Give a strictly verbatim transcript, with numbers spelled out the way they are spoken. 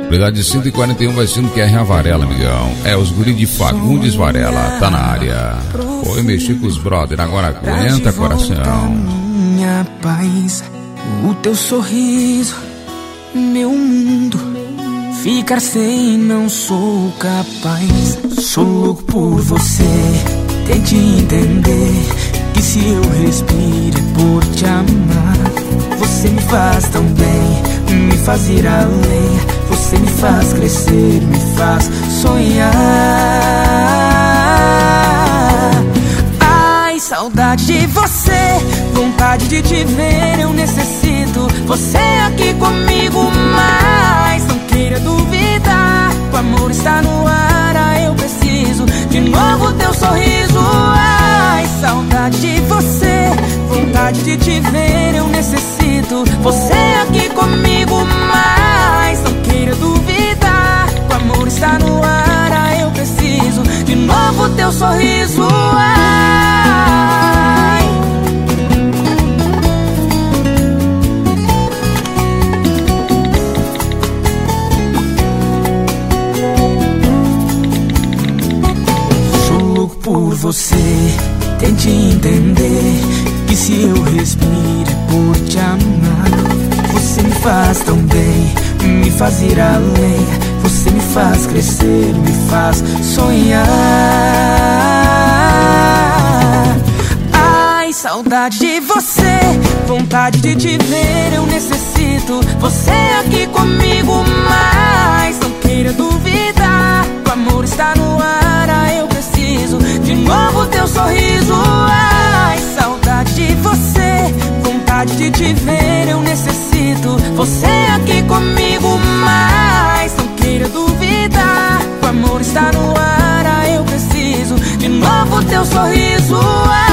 Obrigado de cento e quarenta e um vai sendo Q R A Varela, amigão. É, os guri de Fagundes Varela, tá na área. Oi, mexi com os brother, agora aguenta, coração. Minha paz, o teu sorriso, meu mundo. Ficar sem não sou capaz. Sou louco por você, tente entender que se eu respiro é por te amar. Você me faz tão bem, me faz ir além. Você me faz crescer, me faz sonhar. Ai, saudade de você, vontade de te ver, eu necessito você aqui comigo, mas não queira duvidar, o amor está no ar, ah, eu preciso de novo teu sorriso. Ai, saudade de você, vontade de te ver, eu necessito você aqui comigo, mas não queira duvidar, o amor está no ar, ah, eu preciso de novo teu sorriso. Ai, sou louco por você, tente entender que se eu respiro é por te amar. Você me faz tão bem, me faz ir além. Você me faz crescer, me faz sonhar. Ai, saudade de você, vontade de te ver, eu necessito você aqui comigo, mas não queira duvidar, o amor está no ar, ah, eu preciso de novo teu sorriso. Ai, saudade de você, vontade de te ver, eu necessito você aqui comigo, mas não queira duvidar, o amor está no ar, ah, eu preciso de novo teu sorriso.